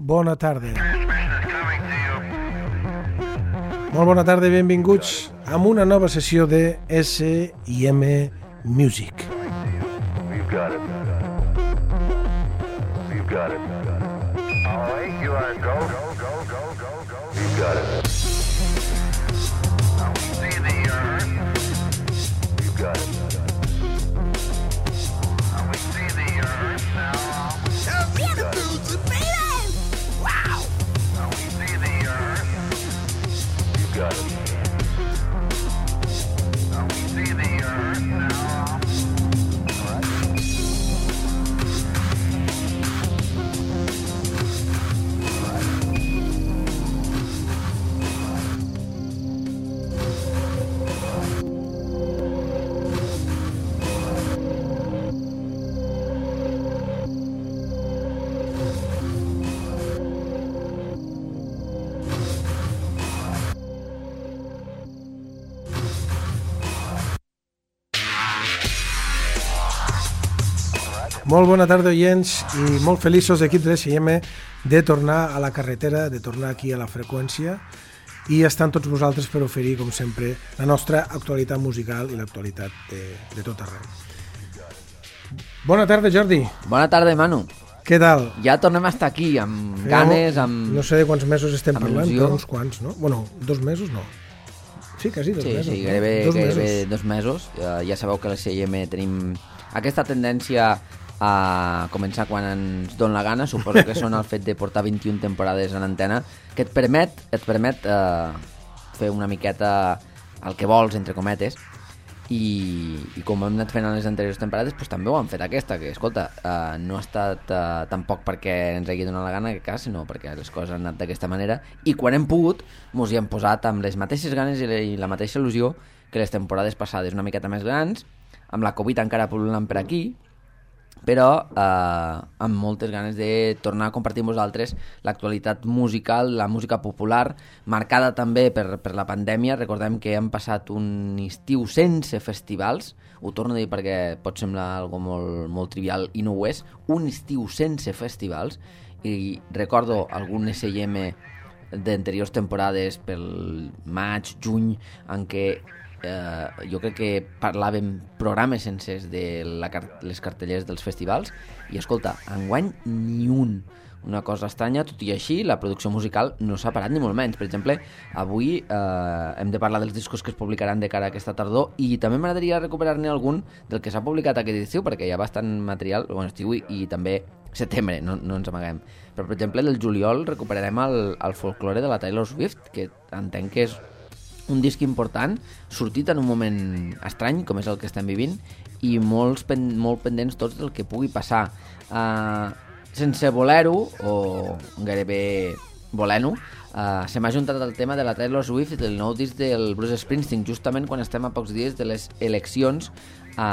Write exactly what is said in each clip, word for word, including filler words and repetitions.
bona tarda. Molt bona tarda i benvinguts a una nova sessió de S I M Music. We've got it. We've got it. All right, you are go, go, go, go, go, go. We've got it. Now we see the earth. We've got it. Now we see the earth now. Show me the boots and baby! Wow! Now we see the earth. We've got it. Now we see the earth now. All right. Molt bona tarda, oients, i molt feliços equip de S I M de tornar a la carretera, de tornar aquí a la freqüència, i estan tots vosaltres per oferir, com sempre, la nostra actualitat musical i l'actualitat de, de tot arreu. Bona tarda, Jordi. Bona tarda, Manu. Què tal? Ja tornem a estar aquí, amb ganes, amb... No sé de quants mesos estem amb parlant, il·lusió. però uns quants, no? Bueno, dos mesos no. Sí, quasi dos Sí, mesos. sí, no? gairebé dos gairebé mesos. dos mesos. Uh, ja sabeu que a la S I M tenim aquesta tendència a començar quan ens dona la gana. Suposo que són el fet de portar vint-i-una temporades en antena, que et permet, et permet uh, fer una miqueta el que vols, entre cometes, i, i com hem anat fent en les anteriors temporades, pues, també ho han fet aquesta, que escolta, uh, no ha estat uh, tampoc perquè ens hagi donat la gana, que cas, sinó perquè les coses han anat d'aquesta manera, i quan hem pogut mos hi hem posat amb les mateixes ganes i la, i la mateixa il·lusió que les temporades passades, una miqueta més grans, amb la Covid encara pul·lulant per aquí, però eh, amb moltes ganes de tornar a compartir amb vosaltres l'actualitat musical, la música popular, marcada també per, per la pandèmia. Recordem que hem passat un estiu sense festivals, ho torno a dir perquè pot semblar algo molt, molt trivial i no ho és, un estiu sense festivals, i recordo algun S I M d'anteriors temporades pel maig, juny, en què Uh, jo crec que parlàvem programes sencers de la car- les cartellers dels festivals, i escolta, enguany ni un. Una cosa estranya, tot i així la producció musical no s'ha parat ni molt menys. Per exemple, avui uh, hem de parlar dels discos que es publicaran de cara a aquesta tardor, i també m'agradaria recuperar-ne algun del que s'ha publicat aquest estiu, perquè hi ha bastant material, bueno, estiu i, i també setembre, no, no ens amaguem. Però per exemple del juliol recuperarem el, el folklore de la Taylor Swift, que entenc que és un disc important, sortit en un moment estrany, com és el que estem vivint, i molts pen, molt pendents tots del que pugui passar. Uh, sense voler-ho, o gairebé volent-ho, uh, se m'ha juntat el tema de la Taylor Swift i del nou disc del Bruce Springsteen, justament quan estem a pocs dies de les eleccions a,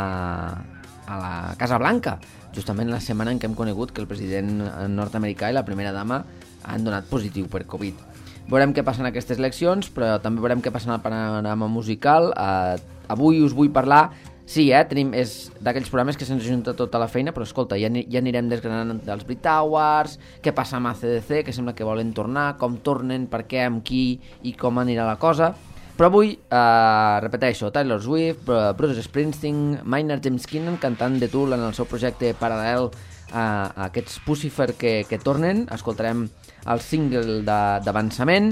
a la Casa Blanca, justament la setmana en què hem conegut que el president nord-americà i la primera dama han donat positiu per Covid. Veurem què passa en aquestes eleccions, però també veurem què passa en el panorama musical. Uh, avui us vull parlar, sí, eh, tenim, és d'aquells programes que se'ns junta tota la feina, però escolta, ja, ja anirem desgranant dels Brit Awards, què passa amb A C D C, que sembla que volen tornar, com tornen, per què, amb qui i com anirà la cosa. Però avui, uh, repeteixo, Taylor Swift, Bruce Springsteen, Maynard James Keenan cantant de Tool en el seu projecte paral·lel a, a aquests Pussifer que, que tornen. Escoltarem el single d'avançament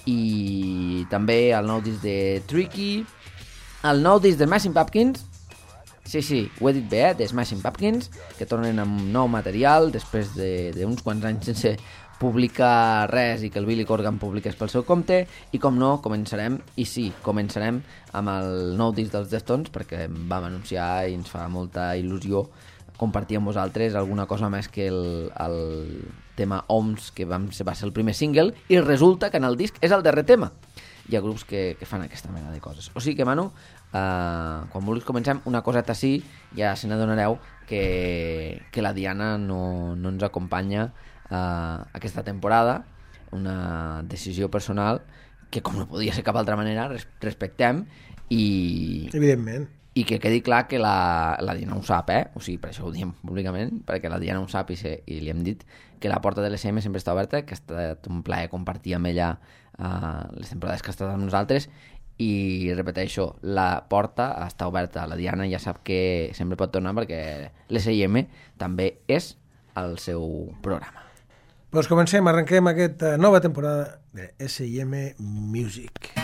i també el nou disc de Tricky, el nou disc de Smashing Pumpkins, sí, sí, ho he dit bé, eh, de Smashing Pumpkins, que tornen amb nou material després d'uns quants anys sense publicar res i que el Billy Corgan publiqués pel seu compte, i com no, començarem, i sí, començarem amb el nou disc dels Deftones, perquè vam anunciar i ens fa molta il·lusió compartir amb vosaltres alguna cosa més que el, el tema Oms, que vam, va ser el primer single, i resulta que en el disc és el darrer tema. Hi ha grups que, que fan aquesta mena de coses. O sigui que, Manu, eh, quan vulguis comencem, una coseta sí, ja se n'adonareu que, que la Diana no, no ens acompanya eh, aquesta temporada, una decisió personal que, com no podia ser cap altra manera, res, respectem, i... Evidentment. i que quedi clar que la, la Diana ho sap, eh? O sigui, per això ho diem públicament, perquè la Diana ho sap i, se, i li hem dit que la porta de l'S M sempre està oberta, que ha estat un plaer compartir amb ella uh, les temporades que ha estat amb nosaltres, i repeteixo, la porta està oberta. La Diana ja sap que sempre pot tornar perquè l'S M també és el seu programa. Doncs comencem, arrenquem aquesta nova temporada de S I M Music.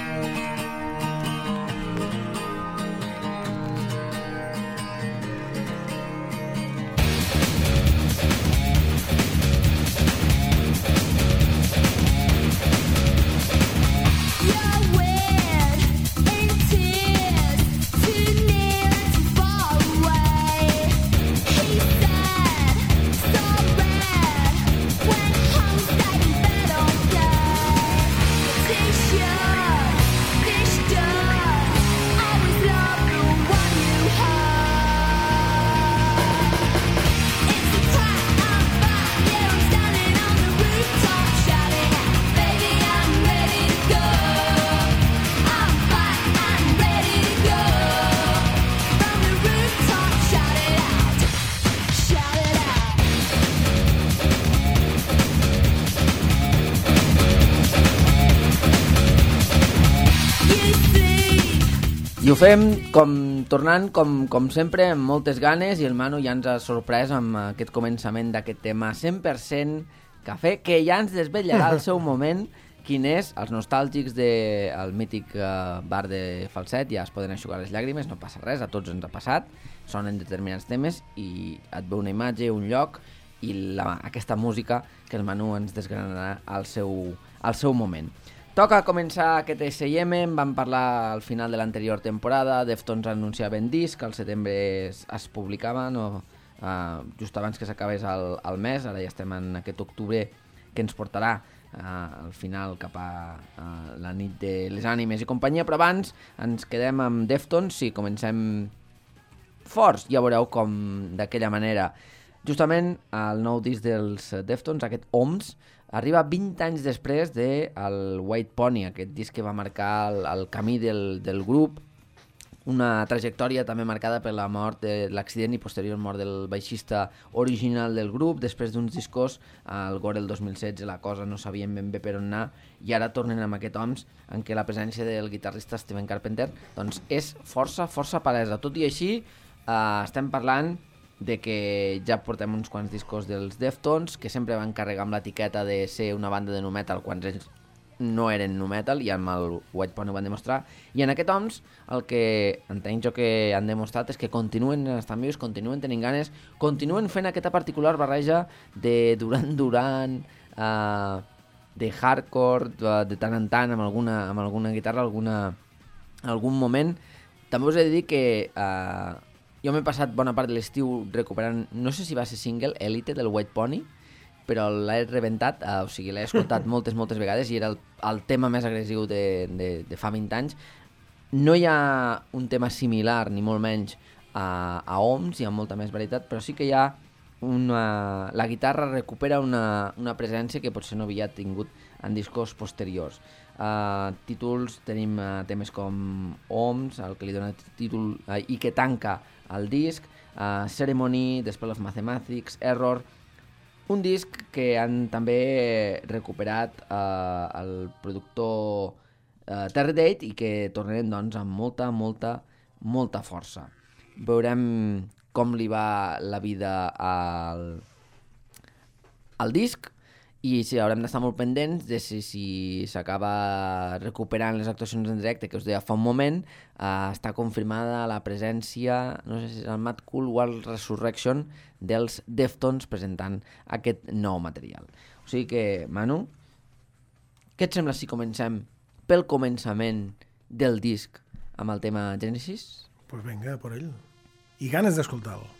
I ho fem com, tornant com, com sempre amb moltes ganes, i el Manu ja ens ha sorprès amb aquest començament d'aquest tema cent per cent cafè, que ja ens desvetllarà al seu moment quin és. Els nostàlgics del mític uh, bar de Falset ja es poden eixugar les llàgrimes, no passa res, a tots ens ha passat, sonen determinats temes i et ve una imatge, un lloc i la, aquesta música que el Manu ens desgranarà al seu, al seu moment. Toca començar aquest S I M, en vam parlar al final de l'anterior temporada, Deftones anunciaven disc, al setembre es, es publicava, no, uh, just abans que s'acabés el, el mes, ara ja estem en aquest octubre que ens portarà uh, al final cap a uh, la nit de les ànimes i companyia, però abans ens quedem amb Deftones, sí, comencem forts, ja veureu com d'aquella manera. Justament el nou disc dels Deftones, aquest O M S, arriba vint anys després del White Pony, aquest disc que va marcar el, el camí del, del grup, una trajectòria també marcada per la mort de l'accident i posterior mort del baixista original del grup. Després d'uns discos, al Gore el dos mil setze, la cosa no sabien ben bé per on anar, i ara tornen amb aquest O M S en què la presència del guitarrista Steven Carpenter doncs és força, força palesa. Tot i així, eh, estem parlant de que ja portem uns quants discos dels Deftones, que sempre van carregar amb l'etiqueta de ser una banda de nu metal quan ells no eren nu metal, i amb el White Pony ho van demostrar, i en aquest O M S el que entenc jo que han demostrat és que continuen estant vius, continuen tenint ganes, continuen fent aquesta particular barreja de Duran Duran, uh, de hardcore, de, de tant en tant amb alguna, amb alguna guitarra, alguna, algun moment. També us he de dir que uh, jo m'he passat bona part de l'estiu recuperant, no sé si va ser single, Elite del White Pony, però l'he rebentat, uh, o sigui, l'he escoltat moltes, moltes vegades i era el, el tema més agressiu de, de, de fa vint anys. No hi ha un tema similar, ni molt menys, a, a O M S, hi ha molta més varietat, però sí que hi ha una... La guitarra recupera una, una presència que potser no havia tingut en discos posteriors. Uh, títols, tenim uh, temes com O M S, el que li dona títol uh, i que tanca el disc, uh, Ceremony, The Spell of Mathematics, Error, un disc que han també recuperat uh, el productor uh, Terry Date i que tornarem doncs amb molta, molta, molta força. Veurem com li va la vida al, al disc i sí, haurem d'estar molt pendents de si, si s'acaba recuperant les actuacions en directe, que us deia fa un moment. Uh, està confirmada la presència, no sé si és el Mad Cool World Resurrection, dels Deftones presentant aquest nou material. O sigui que, Manu, què et sembla si comencem pel començament del disc amb el tema Genesis? Pues venga, por ell. I ganes d'escoltar-lo.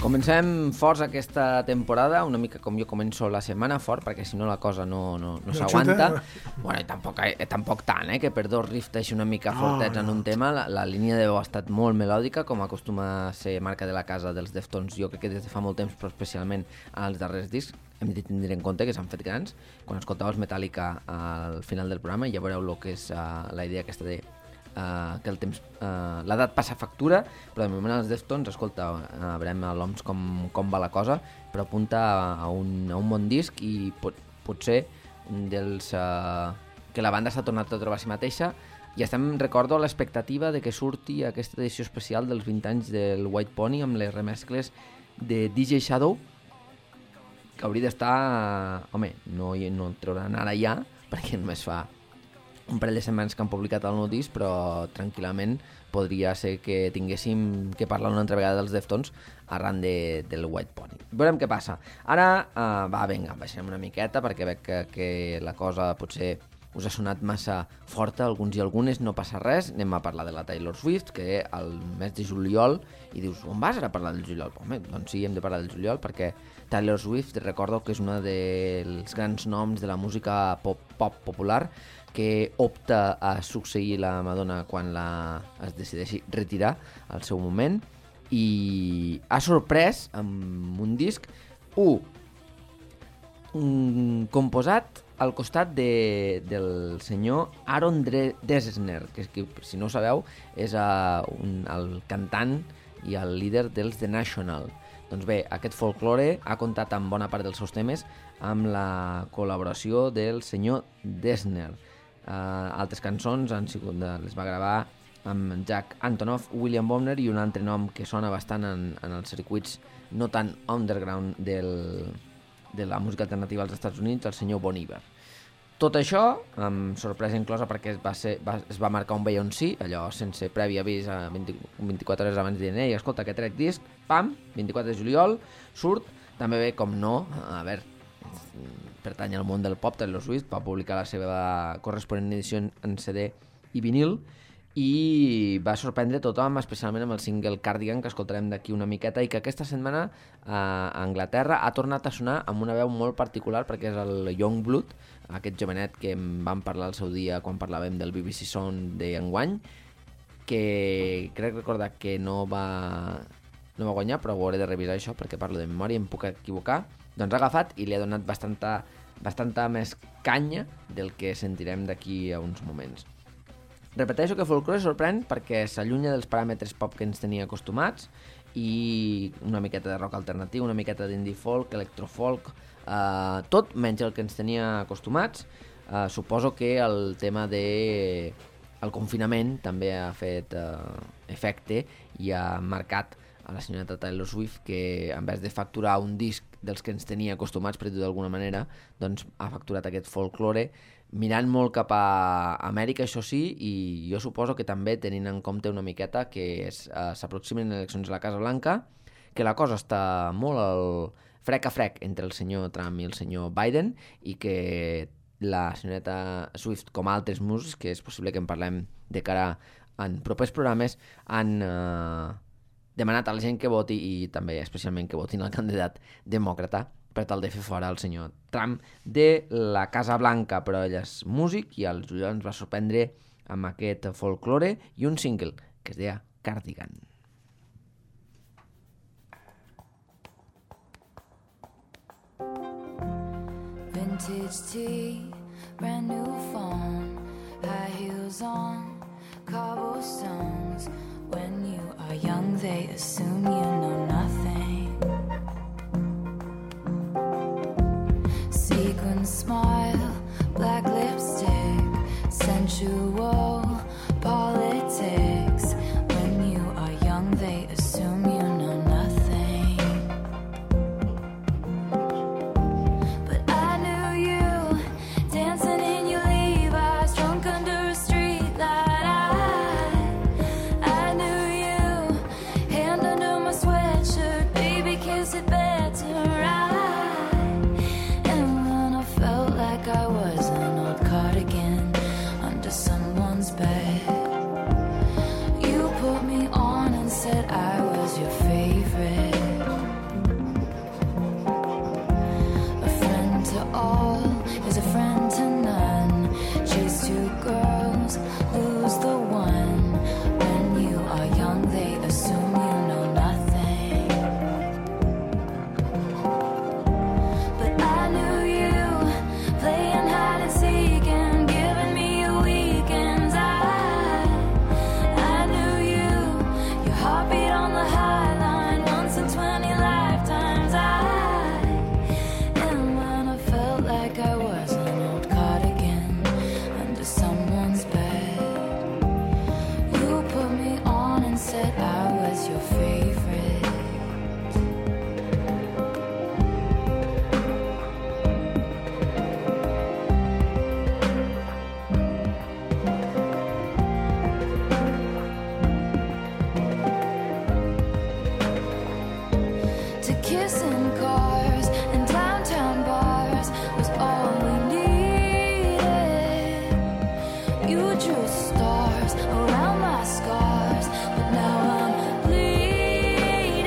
Comencem forts aquesta temporada, una mica com jo començo la setmana fort, perquè si no la cosa no, no, no No s'aguanta. xuta. Bueno, i tampoc, eh, tampoc tant, eh, que per dos riffs així una mica No, fortets en no. un tema. La, la línia de veu ha estat molt melòdica, com acostuma a ser marca de la casa dels Deftones, jo crec que des de fa molt temps, però especialment en els darrers discs. Hem de tindre en compte que s'han fet grans. Quan escoltàveu els Metallica al final del programa ja veureu el que és uh, la idea aquesta de Uh, que el temps, uh, l'edat passa factura, però de moment els Deftones, escolta, uh, veurem a l'O M S com, com va la cosa, però apunta a, a, un, a un bon disc i pot, potser un dels uh, que la banda s'ha tornat a trobar a si mateixa, i estem, recordo, a l'expectativa de que surti aquesta edició especial dels vint anys del White Pony amb les remescles de D J Shadow, que hauria d'estar... Home, no, no el trauran ara ja, perquè només fa un parell de setmanes que han publicat el nou disc, però tranquil·lament podria ser que tinguéssim que parlar una altra vegada dels Deftones arran de, del White Pony. Veurem què passa. Ara, uh, va, vinga, baixem una miqueta perquè veig que, que la cosa potser us ha sonat massa forta, alguns i algunes, no passa res. Anem a parlar de la Taylor Swift, que el mes de juliol, i dius, on vas ara a parlar del juliol? Home, doncs sí, hem de parlar del juliol, perquè Taylor Swift, recordo que és un dels grans noms de la música pop, pop popular, que opta a succeir la Madonna quan la es decideixi retirar al seu moment, i ha sorprès amb un disc un, un composat al costat de, del senyor Aaron Dessner, que, que si no ho sabeu és uh, un, el cantant i el líder dels The National. Doncs bé, aquest folklore ha comptat amb bona part dels seus temes amb la col·laboració del senyor Dessner. Uh, altres cançons han sigut de, les va gravar amb Jack Antonoff, William Bonner i un altre nom que sona bastant en, en els circuits no tan underground del, de la música alternativa als Estats Units, el senyor Bon Iver. Tot això, amb sorpresa inclosa perquè es va, ser, va, es va marcar un Beyoncé, allò sense previ avís a vint, vint-i-quatre hores abans de dir, ei, escolta, que trec disc, pam, vint-i-quatre de juliol, surt, també bé, com no, a veure, pertany al món del pop, Taylor Swift, va publicar la seva corresponent edició en C D i vinil, i va sorprendre tothom, especialment amb el single Cardigan, que escoltarem d'aquí una miqueta, i que aquesta setmana a Anglaterra ha tornat a sonar amb una veu molt particular, perquè és el Youngblood, aquest jovenet que em van parlar el seu dia quan parlàvem del B B C Sound d'enguany, que crec recordar que no va, no va guanyar, però ho hauré de revisar això perquè parlo de memòria, em puc equivocar. Doncs ha agafat i li ha donat bastanta, bastanta més canya del que sentirem d'aquí a uns moments. Repeteixo que Folklore sorprèn perquè s'allunya dels paràmetres pop que ens tenia acostumats, i una miqueta de rock alternatiu, una miqueta d'indie folk, electrofolk, eh, tot menys el que ens tenia acostumats. Eh, suposo que el tema de el confinament també ha fet eh, efecte i ha marcat a la senyoreta Taylor Swift, que en vez de facturar un disc dels que ens tenia acostumats, per dir-ho d'alguna manera, doncs ha facturat aquest folklore, mirant molt cap a Amèrica, això sí, i jo suposo que també tenint en compte una miqueta que es, eh, s'aproximen eleccions a la Casa Blanca, que la cosa està molt al frec a frec entre el senyor Trump i el senyor Biden, i que la senyoreta Swift, com altres músics, que és possible que en parlem de cara en propers programes, han eh, demanat a la gent que voti, i també especialment que votin el candidat demòcrata, per tal de fer fora el senyor Trump de la Casa Blanca. Però ell és músic i al juliol ens va sorprendre amb aquest folklore i un single que es deia Cardigan. Vintage tea, brand new phone, high heels on, cobblestones. When you are young, they assume you know nothing. Sequin smile, black lipstick, sensual politics. When you are young, they assume you know nothing. But I knew you dancing in your Levi's, drunk under a street light. I, I knew you hand under said I was your favorite. To kiss in cars and downtown bars was all we needed. You drew stars around my scars, but now I'm bleeding.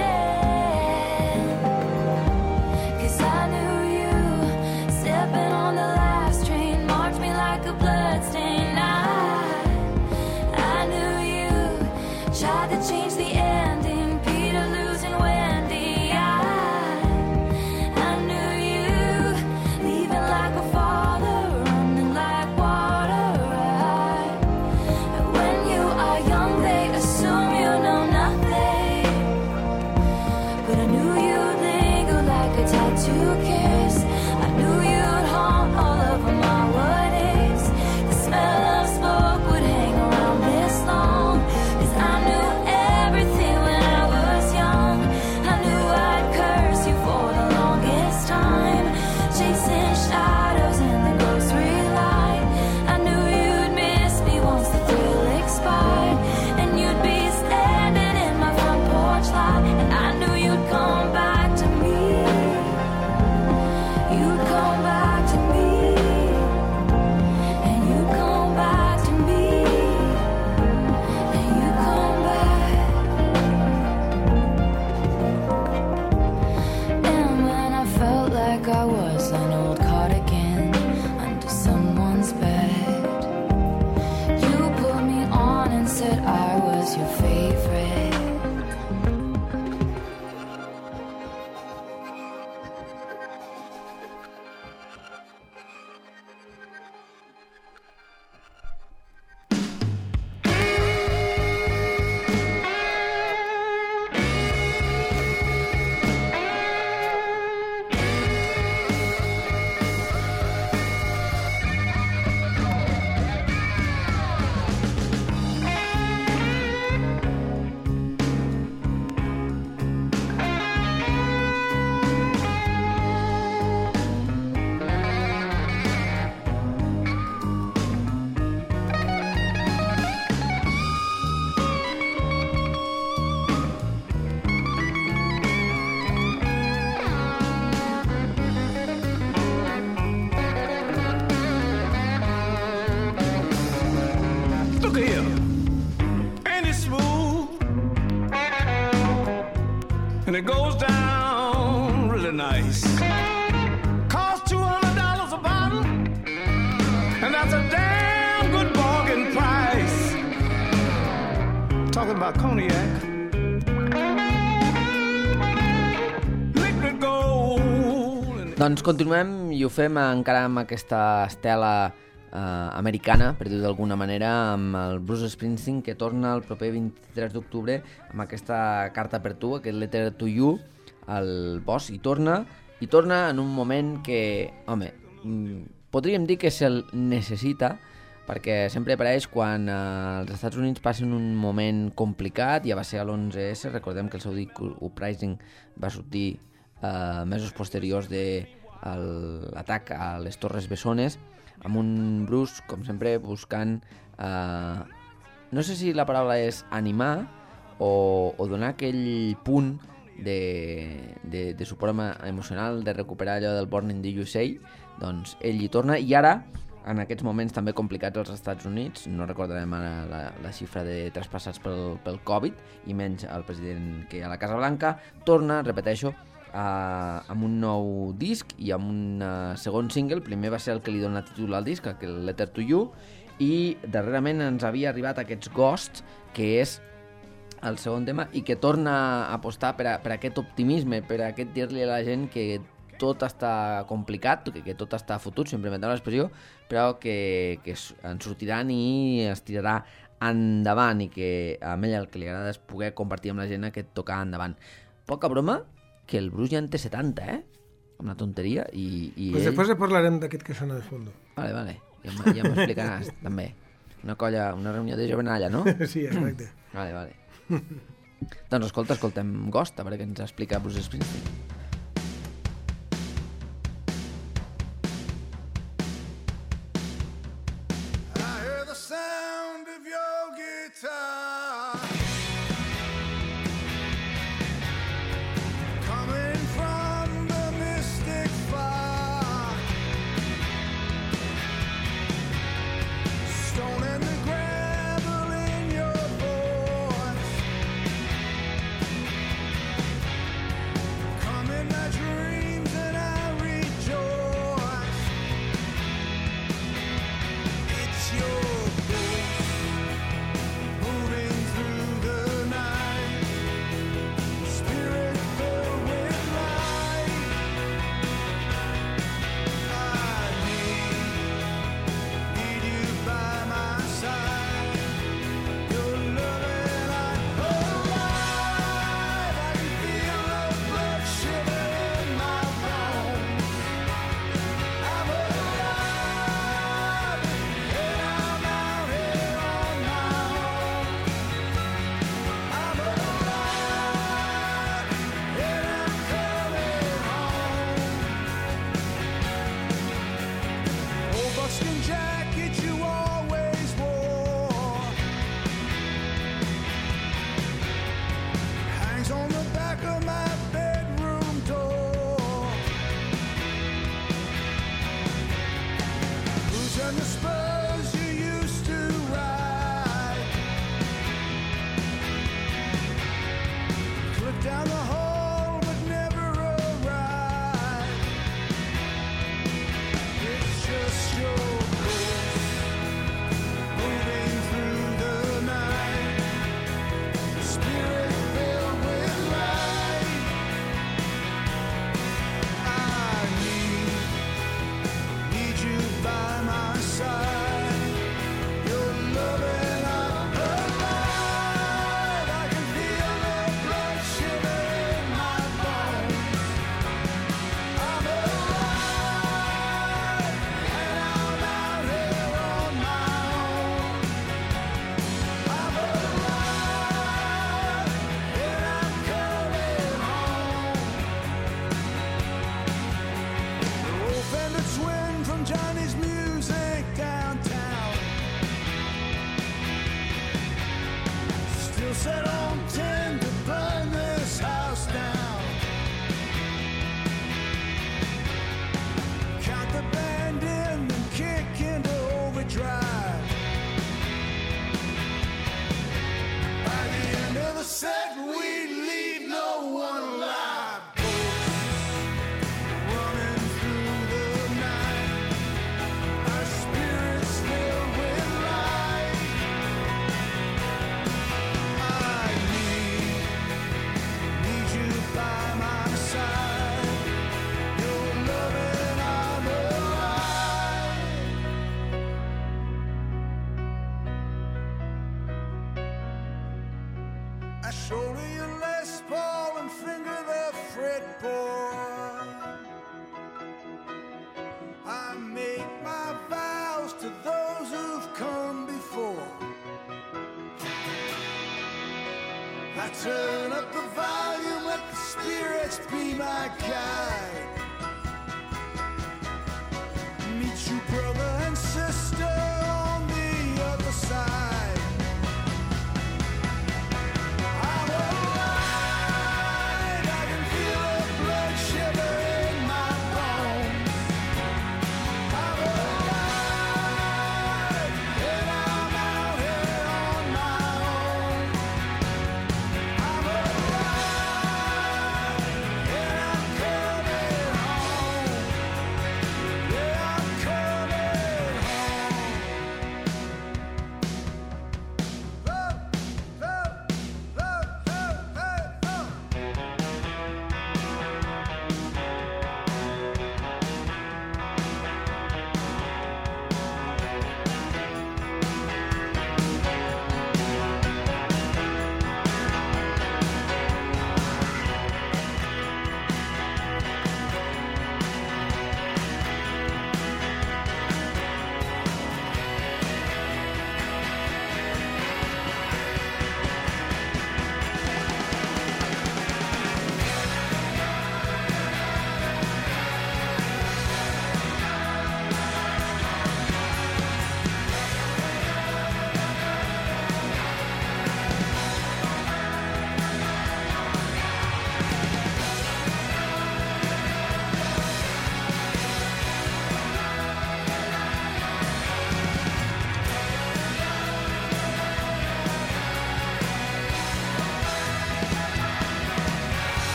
'Cause I knew you stepping on the last train marked me like a bloodstain. I, I knew you tried to change the ending, Peter losing Wendy. I, I knew you leaving like a father, running like water. I, when you are young, they assume you know nothing, but I knew you'd linger like a tattoo kiss. I knew you'd haunt all over my what ifs. The smell of smoke would hang around this long, 'cause I knew everything when I was young. I knew I'd curse you for the longest time, chasing shadows in the grocery line. I knew you'd miss me once the thrill expired, and you'd be standing in my front porch lot, and I knew you'd come back to me. You'd come back to me, and you'd come back to me, and you'd come back. And when I felt like I was an old cardigan under someone's bed, you put me on and said I was your favorite. Look here, ain't it smooth? And it goes down really nice. Costs two hundred dollars a bottle, and that's a damn good bargain price. Talking about cognac, liquid gold. And Doncs continuem i ho fem encara amb aquesta estela eh, americana, per dir-ho d'alguna manera, amb el Bruce Springsteen, que torna el proper vint-i-tres d'octubre amb aquesta carta per tu, aquest Letter to You, al Bosch, i torna, i torna en un moment que, home, mm, podríem dir que se'l necessita, perquè sempre apareix quan eh, els Estats Units passen un moment complicat. Ja va ser a l'onze esse, recordem que el Saudi Uprising va sortir eh, mesos posteriors de l'atac a les Torres Bessones, amb un Bruce, com sempre, buscant eh, no sé si la paraula és animar o, o donar aquell punt de, de, de suport emocional, de recuperar allò del Born in the U S A. Doncs ell hi torna, i ara, en aquests moments també complicats als Estats Units, no recordarem ara la, la xifra de traspassats pel, pel Covid, i menys el president que hi ha a la Casa Blanca, torna, repeteixo, Uh, amb un nou disc i amb un uh, segon single. Primer va ser el que li dona títol al disc, el Letter to You, i darrerament ens havia arribat aquests Ghosts, que és el segon tema, i que torna a apostar per, a, per aquest optimisme, per aquest dir-li a la gent que tot està complicat, que, que tot està fotut, sempre inventant l'expressió, però que, que en sortiran i es tirarà endavant, i que a ell el que li agrada és poder compartir amb la gent aquest tocar endavant. Poca broma, que el Bruce ja en té setanta, eh? Una tonteria, i, i pues ell... Després parlarem d'aquest que sona de fondo. Vale, vale, ja, ja m'ho explicaràs, també. Una colla, una reunió de jovenalla, no? Sí, exacte. Vale, vale. Doncs escolta, escoltem Ghost, a veure què ens explica Bruce Springsteen. I hear the sound of your guitar coming from the mystic far, stone and the gravel in your voice, come in my dreams and I rejoice. It's your moving through the night, spirit filled with light. I need, need you by my side. Your love and I'm alive. I can feel the blood shiver in my bones. I'm alive, and I'm out here on my own. I'm alive, and I'm coming home. Old buckskin jacket you always wore hangs on the back of my bedroom door. Who's on the spurs you used to ride? Clip down the hall but never arrive. It's just your ghost moving through the night, spirit filled with light. I need, need you by my side. Your love and I'm alive. I can feel the blood shiver in my bones. I'm alive, and I'm out here on my own. I'm alive, and I'm coming home. The old Fender Twin from Johnny's Music downtown still set on ten to burn this house down. Count the band in and kick into overdrive. By the end of the set, we leave no one alive. Running through the night, our spirits filled with light. I need, need you by my side. Your love and I'm alive. I shoulder your Les Paul and finger the fretboard. I make my vows to those who've come before. I turn up the volume, let the spirits be my guide. Meet you brother and sister on the other side. I'm alive, I can feel the blood shiver in my bones. I'm alive, and I'm out here on my own. I'm alive, and I'm coming home. Yeah, I'm coming home.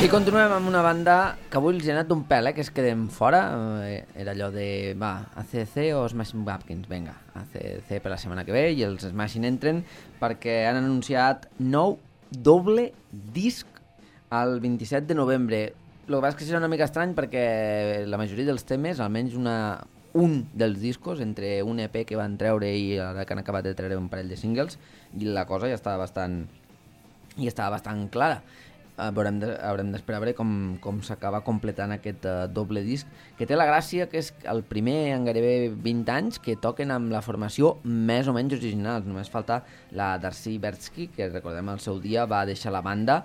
I continuem amb una banda que avui els he anat d'un pèl, eh, que es quedem fora. Eh, era allò de, va, A C D C o Smashing Pumpkins, vinga, A C D C per la setmana que ve, i els Smashing entren perquè han anunciat nou doble disc el vint-i-set de novembre. El que passa és que serà una mica estrany perquè la majoria dels temes, almenys una, un dels discos, entre un E P que van treure i ara que han acabat de treure un parell de singles, i la cosa ja estava bastant, ja estava bastant clara. Haurem de, haurem d'esperar a veure com, com s'acaba completant aquest uh, doble disc, que té la gràcia que és el primer en gairebé vint anys que toquen amb la formació més o menys original. Només falta la Darcy Bertsky, que recordem el seu dia va deixar la banda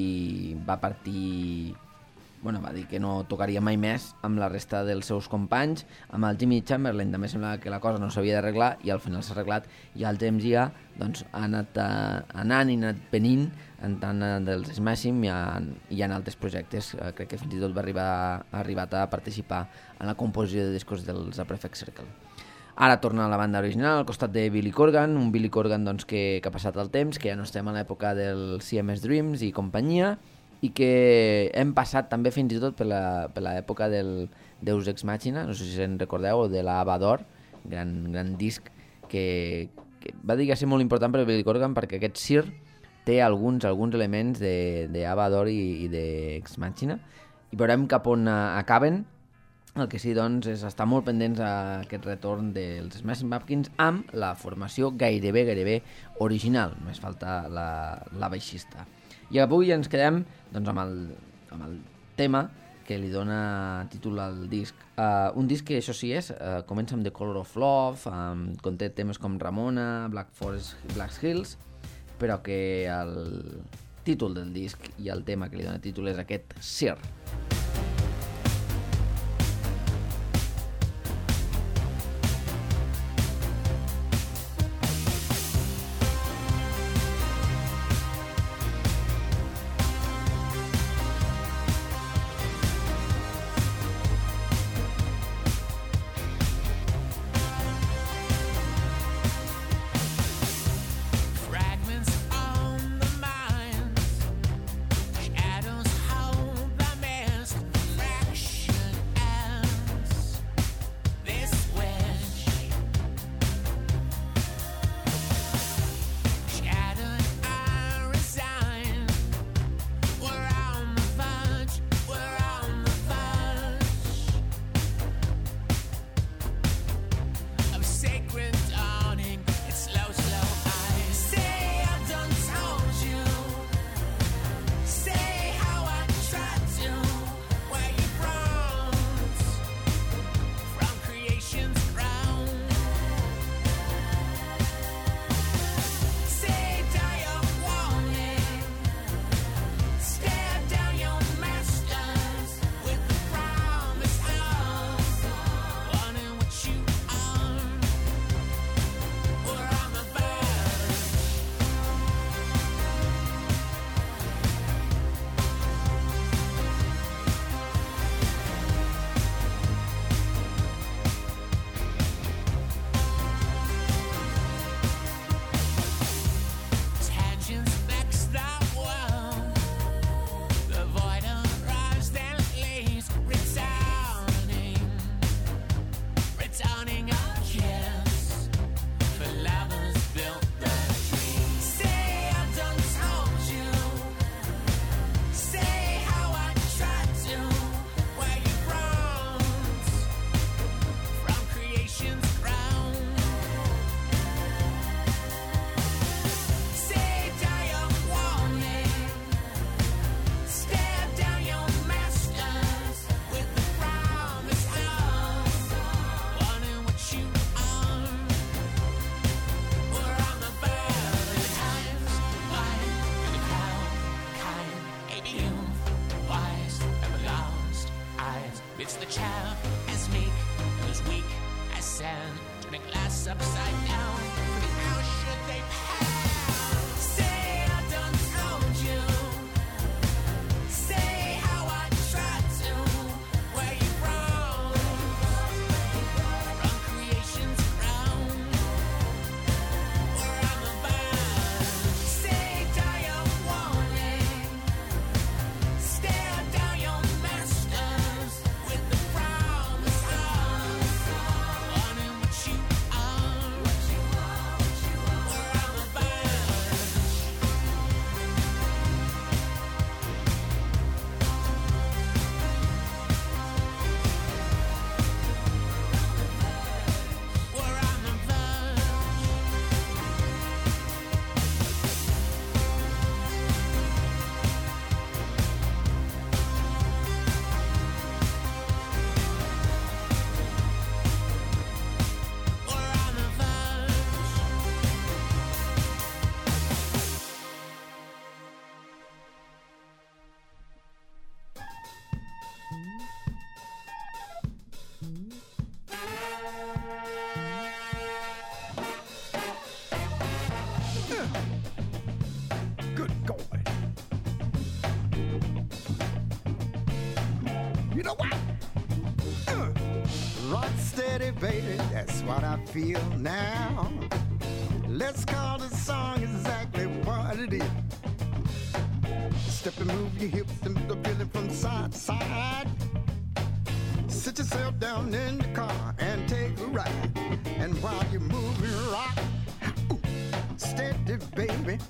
i va partir... Bueno, va dir que no tocaria mai més amb la resta dels seus companys. Amb el Jimmy Chamberlain també semblava que la cosa no s'havia d'arreglar i al final s'ha arreglat, i el James Gia doncs, ha anat uh, anant i ha anat venint en tant uh, dels Smashing i en, i en altres projectes. Uh, crec que fins i tot va arribar, ha arribat a participar en la composició de discos dels A Perfect Circle. Ara torna a la banda original al costat de Billy Corgan, un Billy Corgan doncs, que, que ha passat el temps, que ja no estem a l'època del C M S Dreams i companyia, i que hem passat també fins i tot per l'època del Deus Ex Machina, no sé si se'n recordeu, o de la Ava d'Or, gran, gran disc que, que va dir que ser molt important per Billy Corgan perquè aquest Sir té alguns, alguns elements d'Ava d'Or i, i d'Ex Machina, i veurem cap on acaben. El que sí, doncs, és estar molt pendents a aquest retorn dels Smashing Pumpkins amb la formació gairebé, gairebé original. Només falta la, la baixista. I avui ens quedem doncs, amb, el, amb el tema que li dona títol al disc. Uh, un disc que, això sí és, uh, comença amb The Color of Love, um, conté temes com Ramona, Black Forest, Black Hills, però que el títol del disc i el tema que li dona títol és aquest Sir. Fragments on the mind, shadows hold the man. know what? Uh, rock steady, baby, that's what I feel now. Let's call the song exactly what it is. Step and move your hips and the feeling from side to side. Sit yourself down in the car and take a ride. And while you're moving, rock, ooh, steady, baby.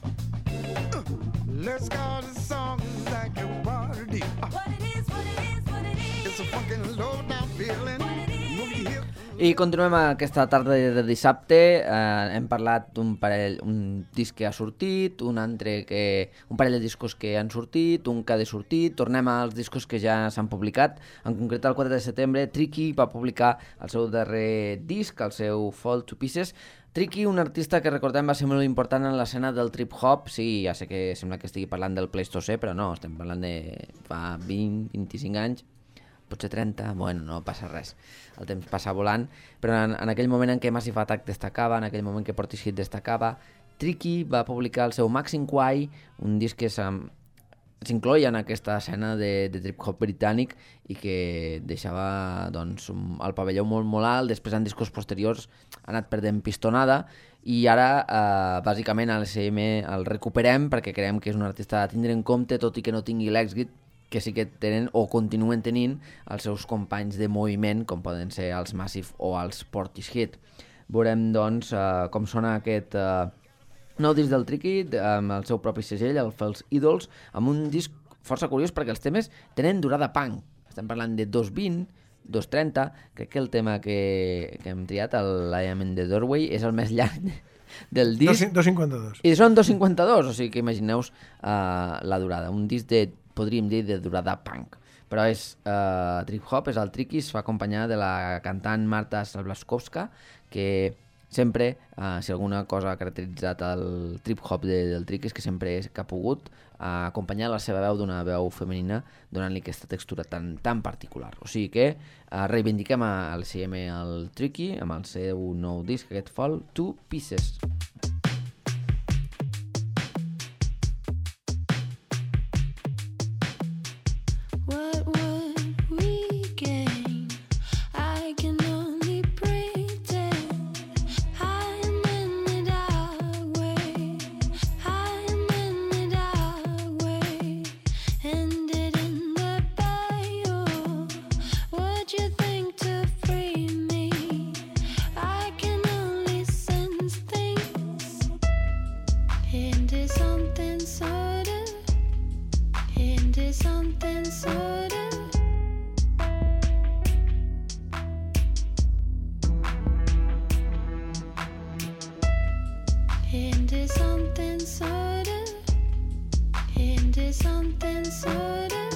Uh, let's call the song exactly what it is. Uh, What it is, what it is, what it is. it's a fucking low down feeling. Move your hips. I continuem aquesta tarda de dissabte. Eh, hem parlat d'un parell, un disc que ha sortit, un altre que, un parell de discos que han sortit, un que ha de sortir. Tornem als discos que ja s'han publicat. En concret, el quatre de setembre, Tricky va publicar el seu darrer disc, el seu Fall to Pieces. Tricky, un artista que recordem va ser molt important en l'escena del trip-hop. Sí, ja sé que sembla que estigui parlant del Pleistocè, però no, estem parlant de fa vint, vint-i-cinc anys, potser trenta, bueno, no passa res, el temps passa volant, però en, en aquell moment en què Massive Attack destacava, en aquell moment que Portishead destacava, Tricky va publicar el seu Maxim Quay, un disc que s'incloïa en aquesta escena de, de trip-hop britànic i que deixava doncs, un, el pavelló molt, molt alt. Després en discos posteriors ha anat perdent pistonada i ara eh, bàsicament a l'E C M el recuperem perquè creiem que és un artista a tindre en compte, tot i que no tingui l'èxit que sí que tenen o continuen tenint els seus companys de moviment, com poden ser els Massive o els Portishead. Veurem, doncs, eh, com sona aquest eh, nou disc del Tricky, amb el seu propi segell, el False Idols, amb un disc força curiós perquè els temes tenen durada punk. Estem parlant de dos vint, dos trenta, crec que el tema que, que hem triat, el I Am in the Doorway, és el més llarg del disc. dos cinquanta-dos. I són dos cinquanta-dos, o sigui que imagineu-vos uh, la durada. Un disc de, podríem dir, de durada punk. Però és uh, trip-hop, és el Tricky, es fa acompanyar de la cantant Marta Sablaskowska, que sempre, uh, si alguna cosa ha caracteritzat el trip-hop de, del Tricky és que sempre és que ha pogut uh, acompanyar la seva veu d'una veu femenina donant-li aquesta textura tan, tan particular. O sigui que uh, reivindiquem al C M el Tricky amb el seu nou disc, aquest Fall to Pieces. What would we gain? I can only pretend I'm in the dark way. I'm in the dark way. Ended in the bayou. Would you think to free me? I can only sense things into something sort of, into something sort of. Into something sort of, into something sort of.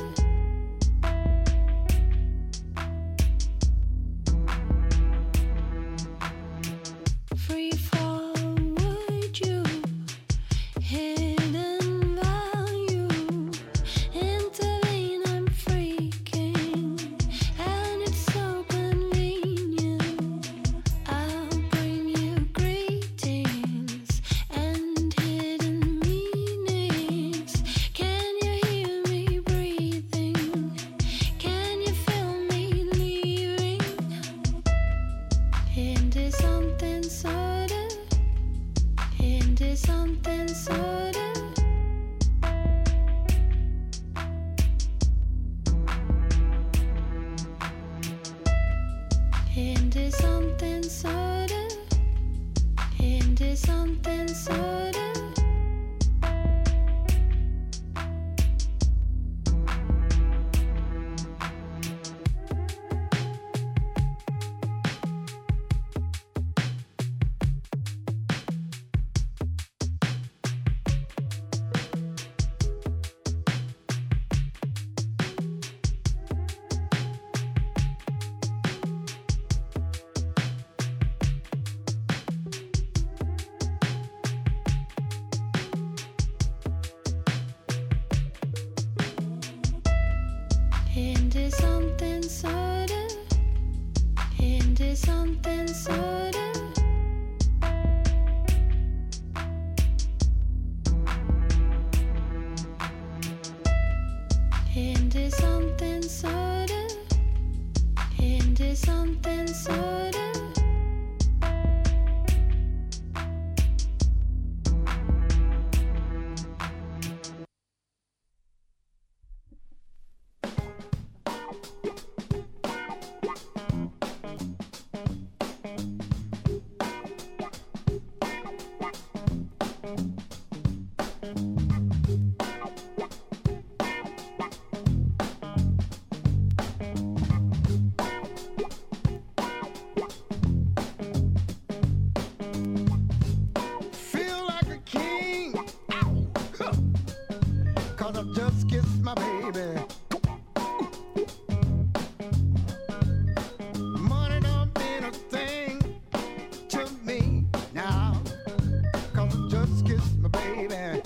Free fall, would you? Hidden value. Intervene, I'm freaking, and it's so convenient. I'll bring you greetings and hidden meanings. Can you hear me breathing? Can you feel me leaving? Into something sort of, into something sort of. Into something sort of, into something sort of. Into something sort of, into something sort of. Into something sort of, say something sort of. Feel like a king. Ow. Huh. Cause I just kissed my baby. Money don't mean a thing to me now. Cause I just kissed my baby.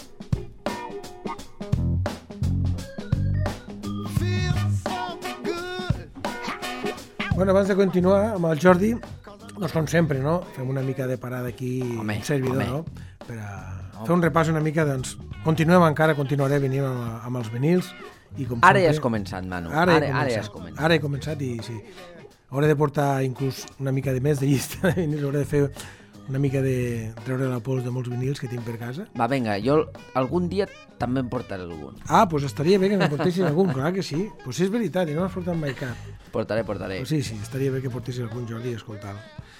Feels so good. Bueno, abans de continuar amb el Jordi, doncs com sempre, no? Fem una mica de parada aquí, Home, un servidor, home. no? Per a fer un repàs una mica, doncs, continuem encara, continuaré venint amb, amb els vinils. I com Ara ja sempre- has començat, Manu. Ara, Ara, he ara començat. ja has començat. Ara he començat i sí. Hauré de portar inclús una mica de més de llista de vinils, hauré de fer una mica de treure la pols de molts vinils que tinc per casa. Va, vinga, jo algun dia també em portaré algun. Ah, doncs estaria bé que me portessin algun, clar que sí. Doncs sí, és veritat, i no m'has portat mai cap. Portaré, portaré. Pues sí, sí, estaria bé que portessin algun Jordi a escoltar-lo.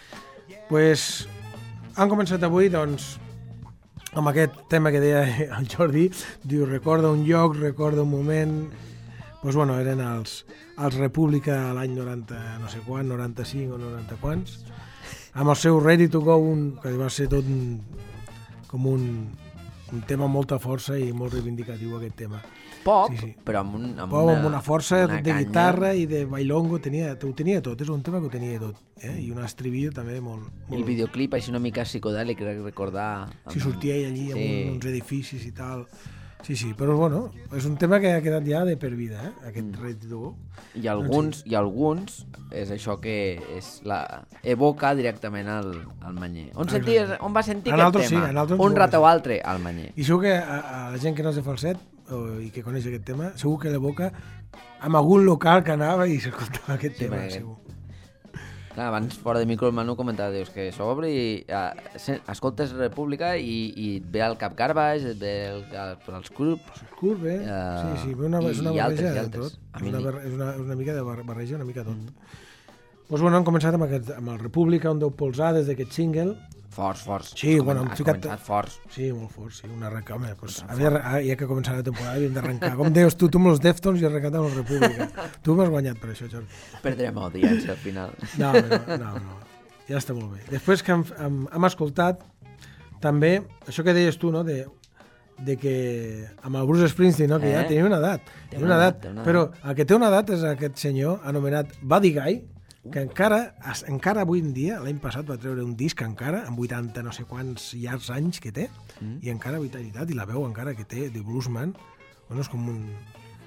Pues han començat avui, doncs, amb aquest tema que deia el Jordi, diu, recorda un lloc, recorda un moment... Pues bueno, eren els, els República l'any noranta, no sé quan, noranta-cinc o noranta quants, amb el seu Ready to Go, un, que va ser tot un, com un, un tema amb molta força i molt reivindicatiu, aquest tema. Pop, Sí, sí. però amb, un, amb, Pop, una, amb una força una de canya. guitarra i de bailongo, tenia, ho tenia tot, és un tema que ho tenia tot, eh? I un estribillo també molt... I el molt... videoclip així una mica psicodèlic, crec recordar... Si sortia ell allí amb Sí. un, uns edificis i tal... Sí, sí, però bueno, és un tema que ha quedat ja de per vida, eh? Aquest mm. Ready to Go. I alguns, i alguns és això que és la, evoca directament al, al Manyer. On, senties, on va sentir En aquest altres sí, tema? en altres Un no. rato o altre al Manyer. I segur que a, a la gent que no és de falset o, i que coneix aquest tema, segur que l'evoca amb algun local que anava i s'escoltava aquest Sí, tema, perquè- segur. Clar, abans, fora de micro, el Manu comentava, dius que s'obre i uh, escoltes República i, i et ve el Cap Garbage, et ve el, el, els Crups, Curt, bé. Eh, sí, sí, però una, i- és una i altres, barreja i de altres. tot. A És mi una, ni- bar- és una, és una mica de bar- barreja, una mica tot. Mm. Doncs bueno, han començat amb, aquest, amb el República, on deu polsades d'aquest single. forts, forts. Sí, Has bueno, comen- hem has ficat- començat forts. Sí, molt fort, sí, un arrencar, home, pues, havia, ah, ja que ha començat la temporada havíem d'arrencar. Com deies tu, tu amb els Deftones i he arrencat amb el República. Tu m'has guanyat per això, Jordi. Perdrem audiència al final. No, no, no, no. Ja està molt bé. Després que hem, hem, hem escoltat també això que deies tu, no?, de, de que amb el Bruce Springsteen, no?, que Eh? ja tenia una edat. Té Tenia una una edat, edat, té una però el que té una edat és aquest senyor anomenat Buddy Guy, que encara, es- encara avui en dia, l'any passat va treure un disc encara, amb vuitanta no sé quants llargs anys que té, mm. i encara vitalitat, i la veu encara que té de bluesman, bueno, és com un...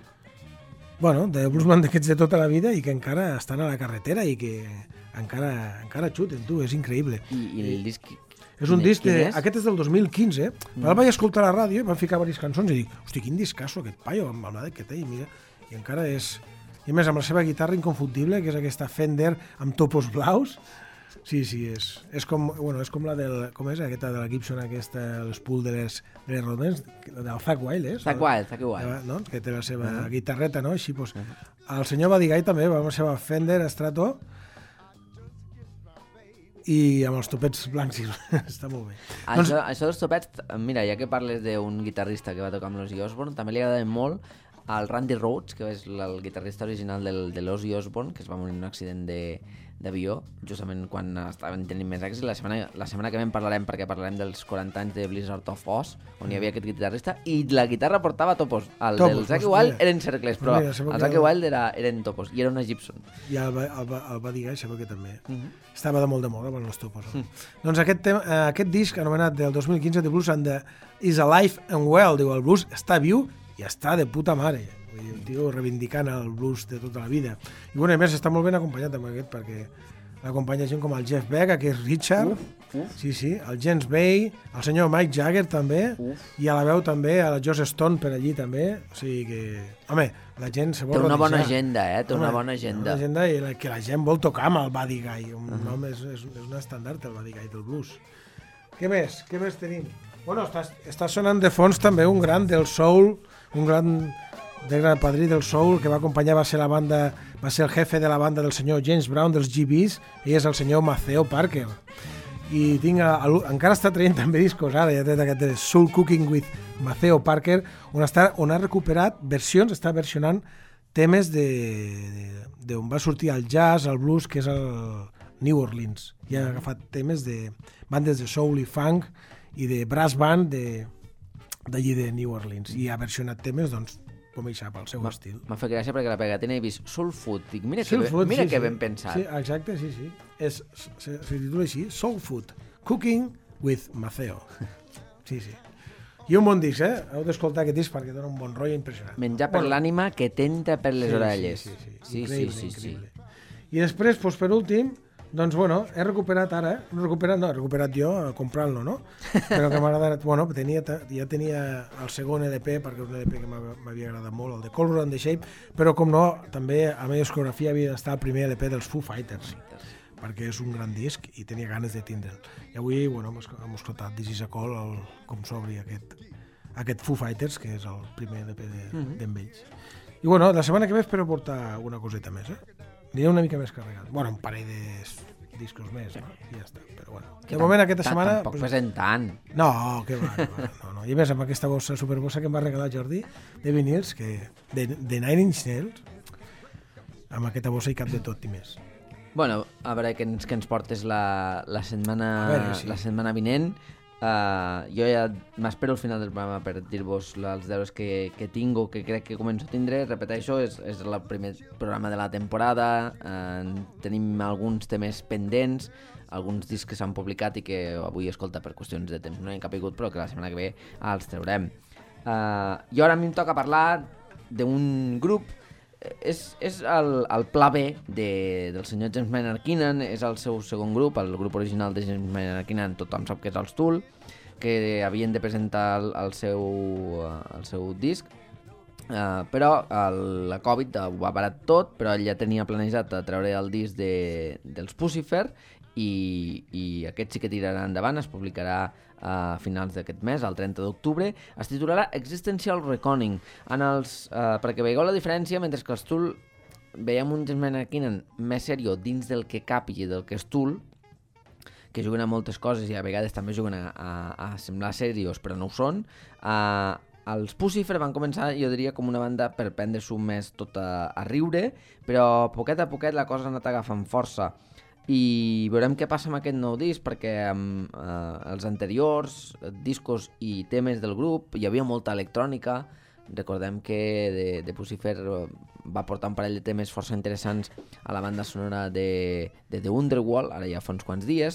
Bueno, de bluesman d'aquests de tota la vida i que encara estan a la carretera i que encara, encara xuten, tu, és increïble. I, i el disc... És un quin- disc, quin de, és? aquest és del dos mil quinze, mm. el vaig escoltar a la ràdio i van ficar diverses cançons i dic, hosti, quin discasso aquest paio, amb amb l'edat que té, i mira, i encara és... I a més, amb la seva guitarra inconfundible, que és aquesta Fender amb topos blaus, sí, sí, és, és com, bueno, és com la del, com és aquesta de la Gibson, aquesta, l'Spool de les, de les Rodents, del Zakk Wylde, eh? Zakk Wylde, Zakk Wylde. No? Que té la seva uh -huh. guitarreta, no? Així, doncs, el senyor Buddy Guy també va amb la seva Fender Strato i amb els topets blancs, i està molt bé. Això, doncs... això dels topets, mira, ja que parles d'un guitarrista que va tocar amb l'Ozzy Osbourne, també li agrada molt al Randy Rhoads, que és el guitarrista original del, de l'Ozzy Osbourne, que es va morir en un accident de d'avió, justament quan estaven tenint més èxit. La setmana, la setmana que ve en parlarem, perquè parlarem dels quaranta anys de Blizzard of Oz, on hi havia aquest guitarrista, i la guitarra portava topos. El Topos, del Zakk hòstia. Wylde eren cercles, però Mira, sembla el que Zakk era- Wylde era, eren topos, i era una Gibson. I el, el, el Buddy Guy sembla que també. Uh -huh. Estava de molt de moda amb els topos. No? Uh -huh. Doncs aquest, tema, eh, aquest disc, anomenat del dos mil quinze, de Blues and the Is Alive and Well, diu, el blues està viu i està de puta mare. Vull dir, un tio reivindicant el blues de tota la vida. I bueno, a més està molt ben acompanyat amb aquest, perquè l'acompanya gent com el Jeff Beck, aquest Richard, uf, uf. sí, sí, el James Bay, el senyor Mike Jagger també, uf. I a la veu també, a la Joss Stone per allí també, o sigui que, home, la gent se vol Té una rodejar. bona agenda, eh? Té home, una bona agenda. Una agenda i la, que la gent vol tocar amb el Buddy Guy, un uh-huh. nom és, és, és un estàndard, el Buddy Guy del blues. Què més? Què més tenim? Bueno, està, està sonant de fons també un gran del soul, un gran... del gran padrí del soul que va acompanyar, va ser la banda, va ser el jefe de la banda del senyor James Brown dels G Bs, ell és el senyor Maceo Parker. I tinc a, a, encara està traient també discos ara, ja té aquest de Soul Cooking with Maceo Parker, on, està, on ha recuperat versions, està versionant temes de, de, de on va sortir el jazz, el blues, que és el New Orleans. I ha agafat temes de bandes de soul i funk i de brass band de, d'allí de New Orleans. I ha versionat temes, doncs, com ell sap, el seu Ma, estil. M'ha fet gràcia perquè la pegatina he vist Soul Food. Dic, mira Soul que, food, ben, mira sí, que sí. ben pensat. Sí, exacte, sí, sí. És, se, se titula així, Soul Food, Cooking with Maceo. Sí, sí. I un bon disc, eh? Heu d'escoltar aquest disc perquè dona un bon rotllo impressionant. Menjar per bueno, l'ànima que t'entra per les sí, orelles. Sí, sí, sí. sí, Increïble, sí, sí, increïble. Sí. I després, doncs, per últim, doncs, bueno, he recuperat ara, no he recuperat, no, he recuperat jo comprant-lo, no? Però que m'ha agradat, bueno, tenia, ja tenia el segon L P, perquè és un L P que m'havia agradat molt, el de Color and the Shape, però com no, també a la meva discografia havia d'estar el primer L P dels Foo Fighters, perquè és un gran disc i tenia ganes de tindre'l. I avui, bueno, hem escoltat This is a Call, el, com s'obri aquest, aquest Foo Fighters, que és el primer L P de, mm-hmm. d'ells. I bueno, la setmana que ve espero portar una coseta més, eh? Aniré una mica més carregat. Bueno, un parell de discos més, no? I ja està. Però bueno, de moment aquesta setmana... Tampoc pesen tant. No, que va, que va. No, no. I més amb aquesta bossa, superbossa que em va regalar Jordi, de vinils, que de, de Nine Inch Nails, amb aquesta bossa hi cap de tot i més. Bueno, a veure què ens, què ens portes la, la, setmana, veure, sí. la setmana vinent. Uh, jo ja m'espero al final del programa per dir-vos els deures que, que tinc o que crec que començo a tindre. Repeteixo, és, és el primer programa de la temporada, uh, tenim alguns temes pendents, alguns discs que s'han publicat i que avui, escolta, per qüestions de temps no hi hem capigut, però que la setmana que ve els traurem. Uh, I ara a mi em toca parlar d'un grup. És, és el, el pla B de, del senyor James Maynard Keenan, és el seu segon grup, el grup original de James Maynard Keenan, tothom sap que és els Tool, que havien de presentar el, el, seu, el seu disc, uh, però el, la Covid ho va parar tot, però ell ja tenia planejat a treure el disc de, dels Pucifer, i, i aquest sí que tirarà endavant, es publicarà a finals d'aquest mes, el trenta d'octubre. Es titularà Existential Reckoning. En els, eh, perquè veieu la diferència, mentre que els Tool veiem un James Maynard Keenan més seriós dins del que cap i del que és Tool, que juguen a moltes coses i a vegades també juguen a, a, a semblar seriós però no ho són. Eh, els Pucifer van començar, jo diria, com una banda per prendre-s'ho més tot a, a riure, però poquet a poquet la cosa ha anat agafant força. I veurem què passa amb aquest nou disc, perquè amb eh, els anteriors discos i temes del grup hi havia molta electrònica. Recordem que de, de Pucifer va portar un parell de temes força interessants a la banda sonora de, de The Underworld, ara ja fa uns quants dies,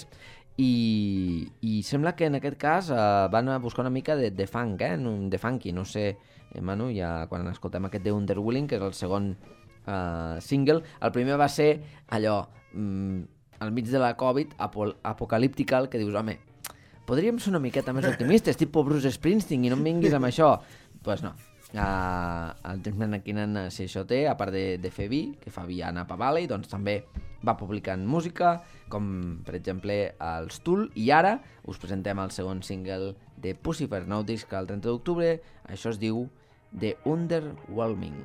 i, i sembla que en aquest cas eh, van a buscar una mica de, de funk, eh? de funky, no sé, eh, Manu, ja quan escoltem aquest The Underwilling, que és el segon eh, single, el primer va ser allò... Mm, al mig de la Covid, apol- apocalíptica, que dius, home, podríem ser una miqueta més optimistes, tipus Bruce Springsteen, i no em vinguis amb això. Doncs pues no. Uh, el James Maynard Keenan, si això té, a part de, de fer vi, que fa vi a Napa Valley, doncs també va publicant música, com per exemple els Tool, i ara us presentem el segon single de Pucifer, nou disc el trenta d'octubre, això es diu The Underwhelming.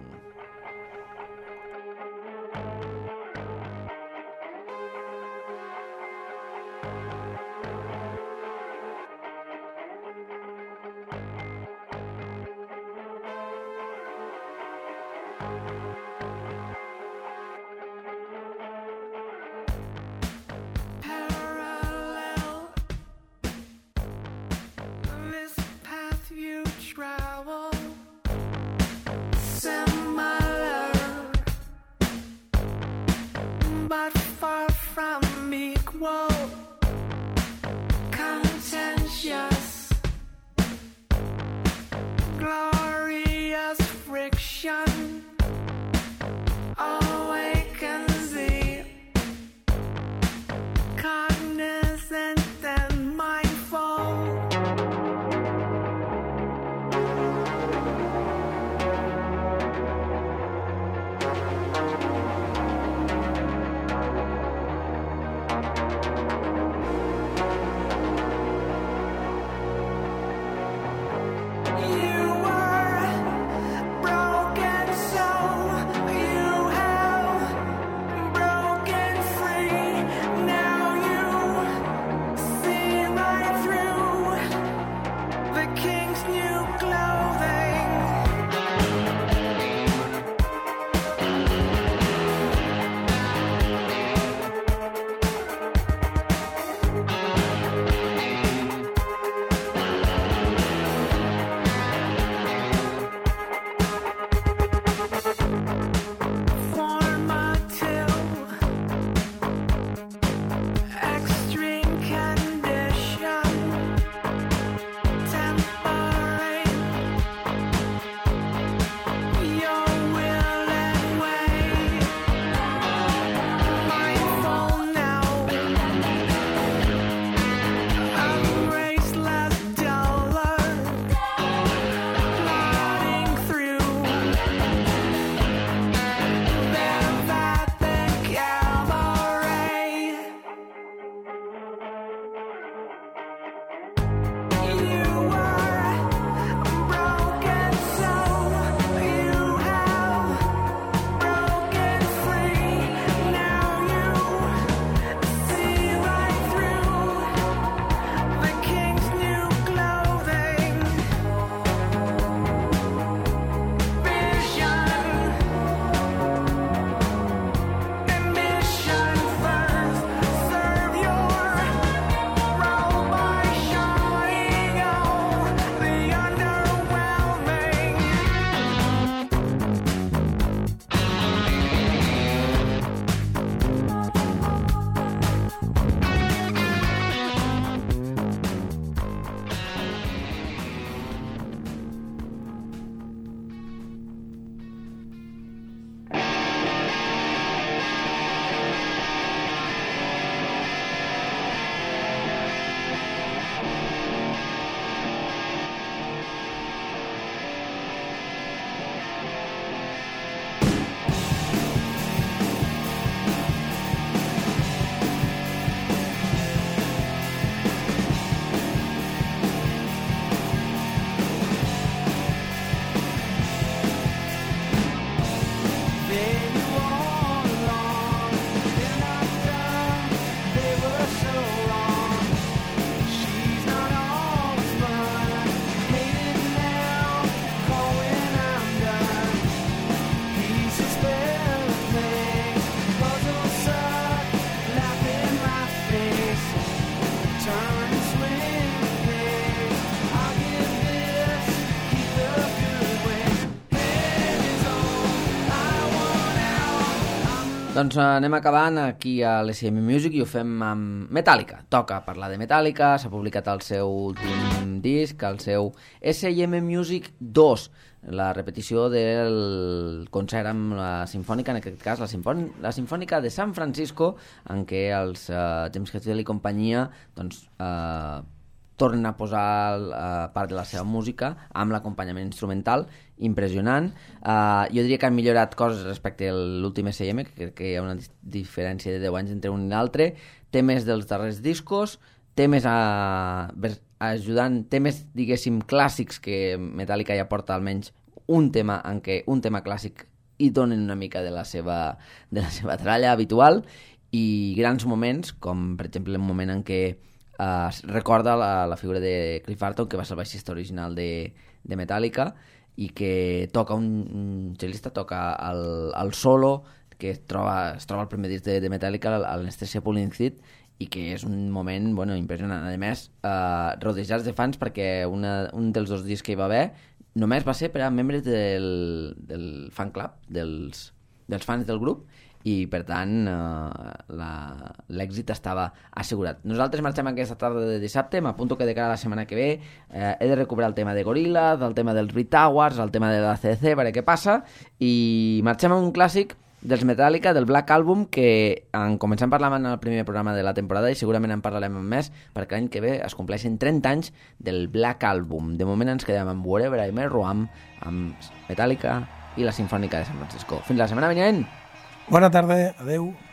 Doncs anem acabant aquí a l'S M Music i ho fem amb Metallica. Toca parlar de Metallica, s'ha publicat el seu últim disc, el seu S M Music dos, la repetició del concert amb la Simfònica, en aquest cas la, Simfon la Simfònica de San Francisco, en què els uh, James Hetfield i companyia doncs, uh, tornen a posar uh, part de la seva música amb l'acompanyament instrumental, impressionant. Uh, jo diria que han millorat coses respecte a l'últim S M, que crec que hi ha una diferència de deu anys entre un i l'altre. Temes dels darrers discos, temes a, ajudant, temes, diguéssim, clàssics, que Metallica ja porta almenys un tema en què un tema clàssic i donen una mica de la seva, de la seva tralla habitual, i grans moments, com per exemple un moment en què Uh, recorda la, la figura de Cliff Burton, que va ser el baixista original de, de Metallica, i que toca un, un cel·lista, toca el, el solo que es troba, es troba al primer disc de, de Metallica, l'Anesthesia Pulling Thread, i que és un moment, bueno, impressionant. A més, uh, rodejats de fans, perquè una, un dels dos discs que hi va haver només va ser per a membres del, del fan club, dels, dels fans del grup, i per tant eh, l'èxit estava assegurat. Nosaltres marxem aquesta tarda de dissabte, m'apunto que de cara a la setmana que ve eh, he de recuperar el tema de Gorillaz, el tema dels Brit Awards, el tema de la C D C, veure què passa, i marxem a un clàssic dels Metallica, del Black Album, que en començant parlant en el primer programa de la temporada, i segurament en parlarem més, perquè l'any que ve es compleixen trenta anys del Black Album. De moment ens quedem amb Wherever I May Roam, amb Metallica i la Simfònica de San Francisco. Fins la setmana vinent! Bona tarda, adeu.